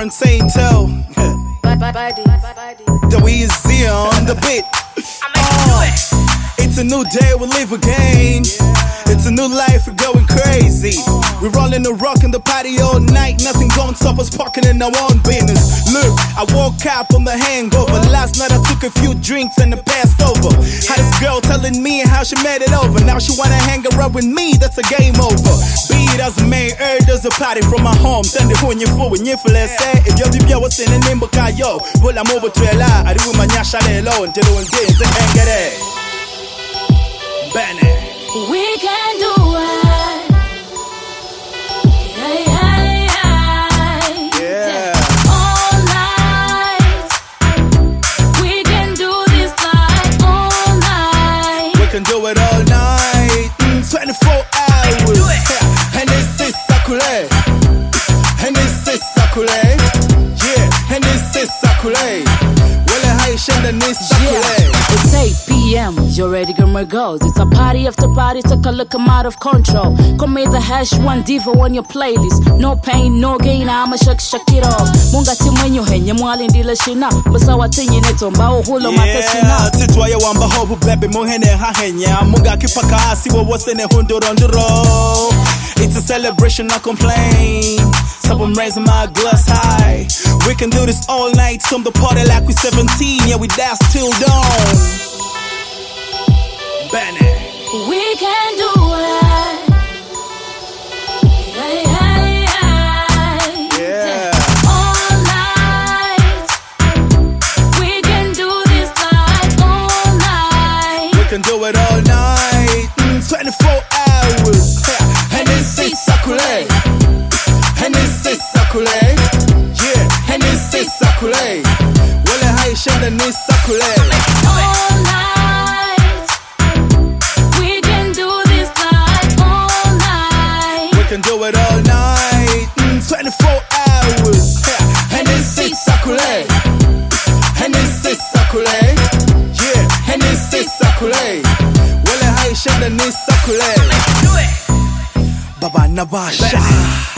Fontaine tell the Weezy on the beat. It's a new day, we live again. It's a new life, we're going crazy. We're rolling and rocking the party all night. Nothing gonna stop us parking in our own business. Look, I woke up on the hangover. Last night I took a few drinks and it passed over. Had this girl telling me how she made it over. Now she wanna hang around with me, that's a game over. Be it as a main there's a party from my home. Send it when you're full, when you're full, let's say. If you're the what's in the name of Kayo. Well, I'm over to a lot. I do my nyasha alone. Until one day, they can't get it. Bennett. We can do it. Yeah. All night. We can do this night all night. We can do it all night. 24 hours. And this is Sakule. And this is Sakule. Yeah. And this is Sakule. Well, I share the this Sakule. It's 8 p.m. You're ready, girls. It's a party after party. Take a look, I'm out of control. Come with the #1 diva on your playlist. No pain, no gain. I'ma shake it off. Munga timenyo henye mwali ndile shina. Basa watinyi neto mbao hulo matashina. Titwa ya wamba hobu bebe muhene hahenya. Munga kipaka asi wo wasene hunduronduro. It's a celebration, I complain. So I'm raising my glass high. We can do this all night. Some the party like we 17. Yeah, we dance till dawn. Bennett. We can do it. Yeah. All night. We can do this night all night. We can do it all night. 24 hours. And this is Sakule. And this is Sakule. Yeah. And this is Sakule. Well, I share the this Sakule. All night. We can do this night all night. We can do it all night. 24 hours. And this is Sakule. And this is Sakule. Yeah. And this is Sakule. Well, I share the this Sakule. Baba Nabasha.